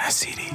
نصیری.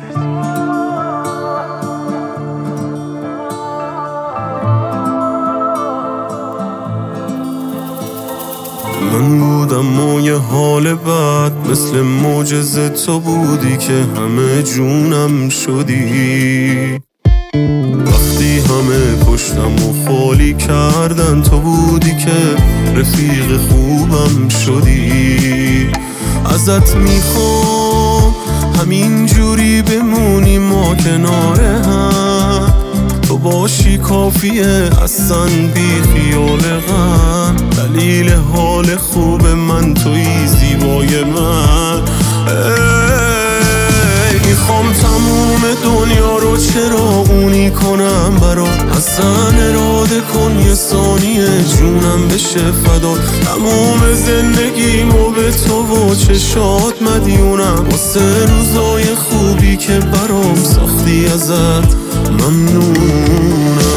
من بودم ما یه حال بد، مثل معجزه تو بودی که همه جونم شدی. وقتی همه پشتم و خالی کردن، تو بودی که رفیق خوبم شدی. ازت میخوام همین جوری بمونی ما کنار هم، تو باشی کافیه اصلا بی خیال غم. دلیل حال خوب من توی زیبای من. میخوام تموم دنیا رو چراغونی کنم برات، اصلا اراده کن یه ثانیه جونم بشه فدا. تموم زندگیمو به تو و چشات مدیونم، واسه روزای خوبی که برام ساختی ازت ممنونم.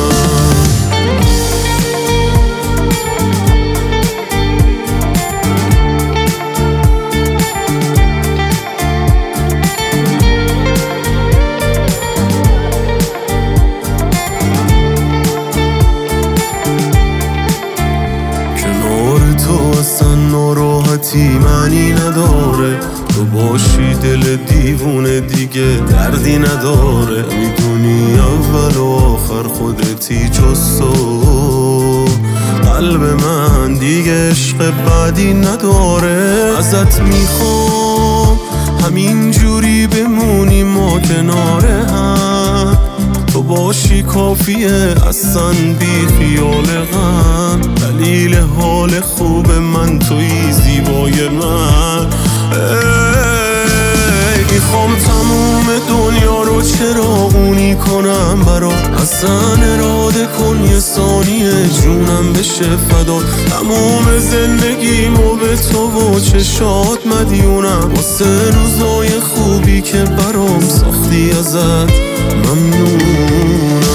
ناراحتی معنی نداره، تو باشی دل دیوونه دیگه دردی نداره. میدونی اول و آخر خودتی جز تو، قلب من دیگه عشق بعدی نداره. ازت میخوام همین جوری بمونی ما کنار هم، تو باشی کافیه اصلا بی خیال غم. دلیل حال خوب من توی زیبای من. میخوام تموم دنیا رو چراغونی کنم برات، اصلا اراده کن یه ثانیه جونم بشه فدا. تموم زندگیمو به تو و چشات مدیونم، واسه روزای خوبی که برام ساختی ازت ممنونم.